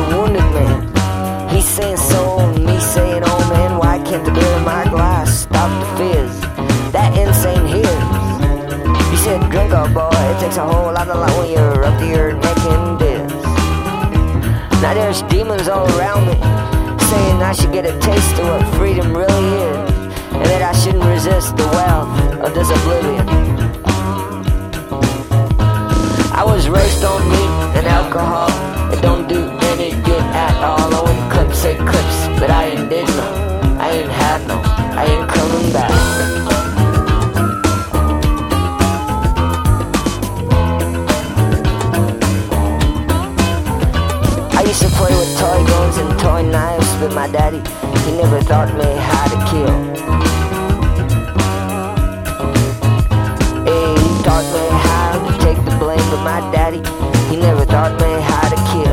wounded man. He's saying so, and me saying, oh man, why can't the beer in my glass stop the fizz that insane hears? He said, drink up, boy, it takes a whole lot of light when you're up to your neck in this. Now there's demons all around me, saying I should get a taste of what freedom really is, and that I shouldn't resist the wealth of this oblivion. I was raised on meat and alcohol. It don't do any good at all. I wouldn't clip say clips, but I ain't did no, I ain't had no, I ain't coming back. I used to play with toy guns and toy knives, but my daddy, he never taught me how to kill. He taught me how to take the blame, but my daddy, he never taught me how to kill.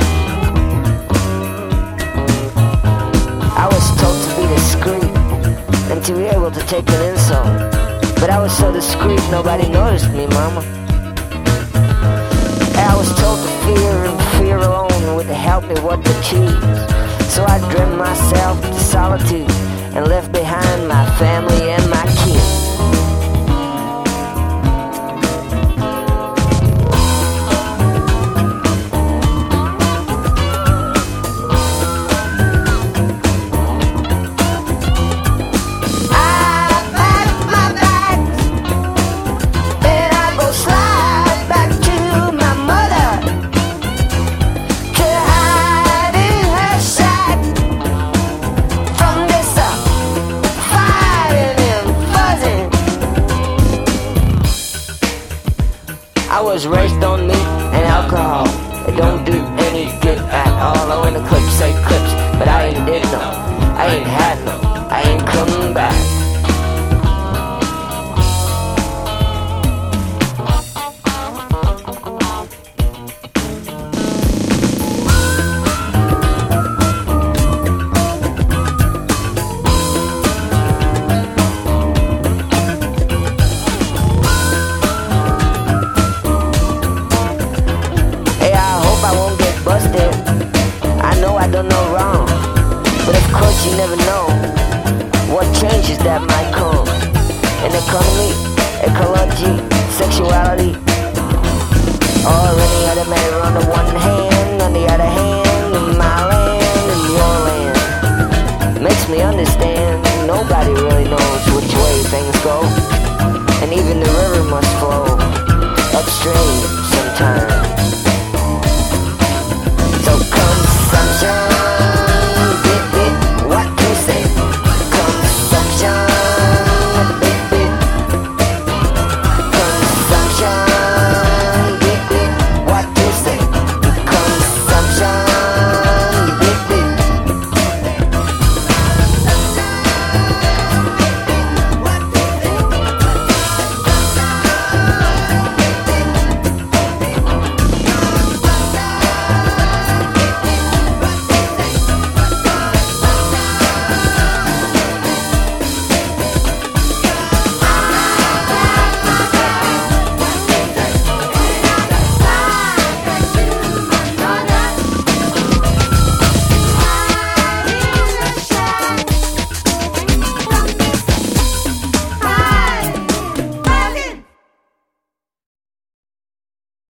I was told to be discreet and to be able to take an insult, but I was so discreet nobody noticed me, mama. And I was told to fear and fear alone would help me what to choose. So I dreamed myself to solitude and left behind my family and my kids. I was raised on meat and alcohol. It don't do any good at all. I went to clips, say clips, but I ain't did no, I ain't had no, I ain't coming back. I know I done no wrong, but of course you never know what changes that might come. An economy, ecology, sexuality, or any other matter on the one hand, on the other hand.